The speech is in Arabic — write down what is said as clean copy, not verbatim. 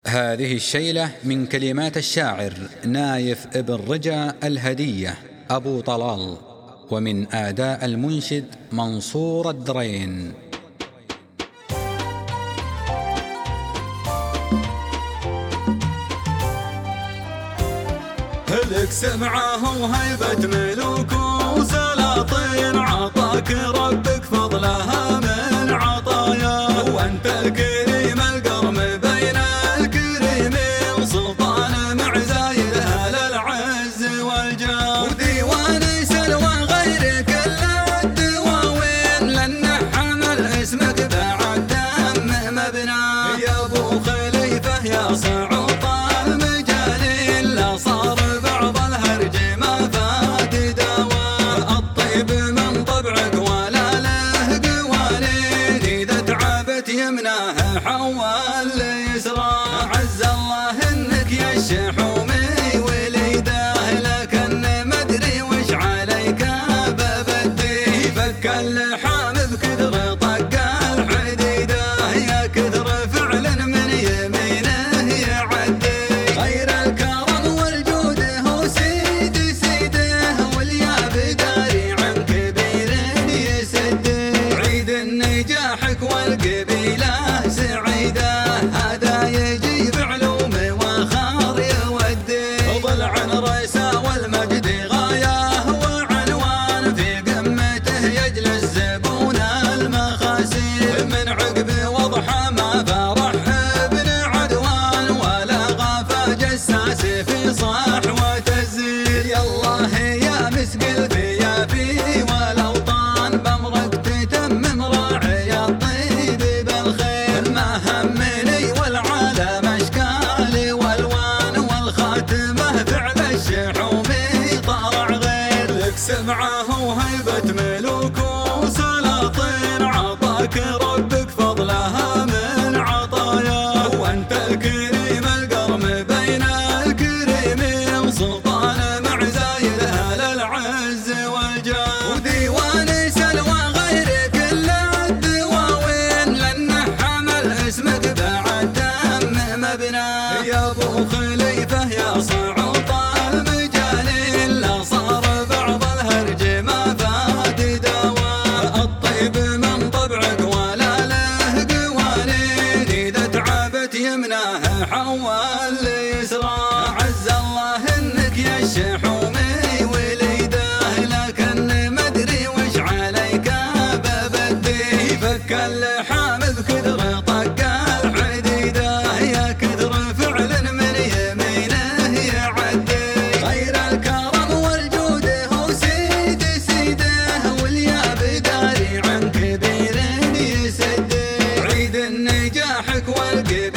هذه الشيلة من كلمات الشاعر نايف ابن رجا الهدية أبو طلال، ومن أداء المنشد منصور الدرين. لك سمعه وهيبة ملوك وسلاطين، عطاك ربك فضلها من عطاياه، وانت الكريم القرم بين الكريمين، سلطان معزايد اهل العز والجاه، وديواني سلوى غير كل الدواوين، لان حمل اسمك بعد دم مبناه، يا ابو خليفه يا صعود يمناه حول يسرى، عز الله انك يا الشحومي وليده، لكن مدري وش عليك ببدي، فك اللحام بكثر طق الحديده، يا كثر فعل من يمينه يعدي، غير الكرم والجود هو سيدي سيده، والياب داري عن كبير يسده، عيد نجاحك والقبيله سعيده، هذا يجيب علوم وخار يودي، ضلع الرسا والمجد غايه وعنوان، في قمته يجلس زبون المخاسير، من عقب وضحى ما فرح ابن عدوان، ولا غافى جساس في صحوة الزير، يا الله يا مسقل في والاوطان، بامرك تتمم راعي الطيب بالخير، ما همني والعالم اشكال والوان، والخاتمه فعل الشحومي طارع غير، لك سمعه وهيبه ملوك وسلاطين، عطاك ربك فضلها من عطاياه، وانت الكريم القرم بين الكريمين، سلطان معزايد اهل العز والجاه، وديواني سلوى غير كل الدواوين، لان حمل اسمك بعد دم مبناه، يا ابو خليفه يا صعود المجانين، لا صار بعض الهرج ما فات دواء، الطيب من طبعك ولا له قوانين، اذا تعبت يمناه حول يسرى، عز الله انك يا الشحومي وليده، لكن مدري وش عليك ببدي، فك اللحام بكثر طق الحديده، يا كثر فعل من يمينه يعدي، غير الكرم والجود هو سيدي سيده، والياب داري عن كبير يسده، عيد نجاحك والقبيله